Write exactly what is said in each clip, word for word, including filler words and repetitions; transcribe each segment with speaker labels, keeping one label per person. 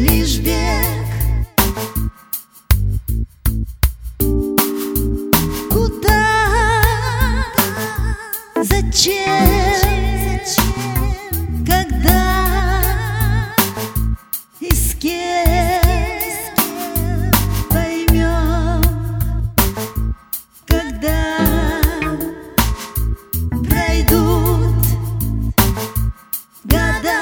Speaker 1: лишь бег. Куда? Зачем? Когда? И с кем? Поймем, когда пройдут года.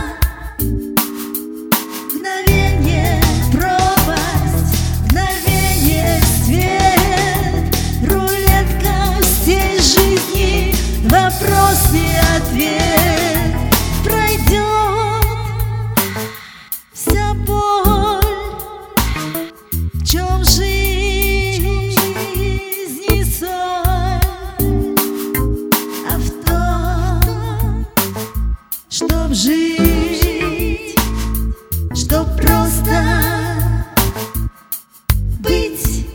Speaker 1: Мгновенье пропасть, мгновенье свет, рулетка всей жизни, вопрос и ответ. Пройдет вся боль, в чем жизни соль, а в том, чтоб жить, чтоб просто быть,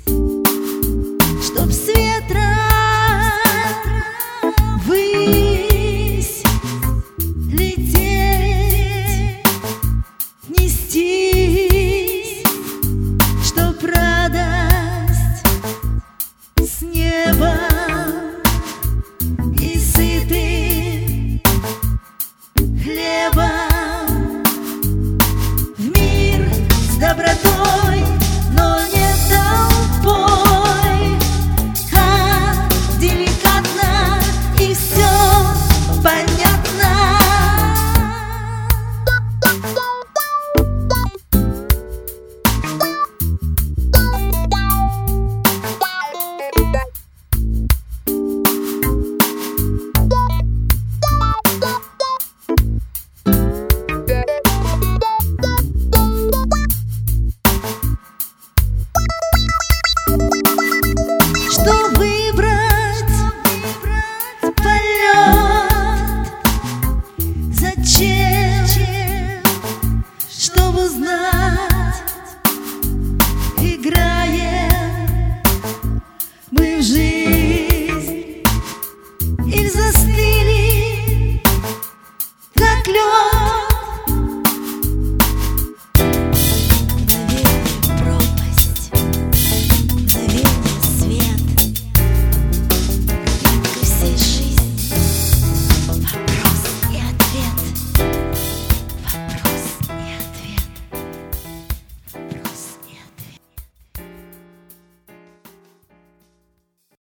Speaker 1: чтоб с ветра ввысь лететь, нестись, чтоб радость с неба и сытым хлебом в мир с добротой, но не толпой, а деликатно, и все понятно. Что выбрать полет? Зачем? Чтобы узнать.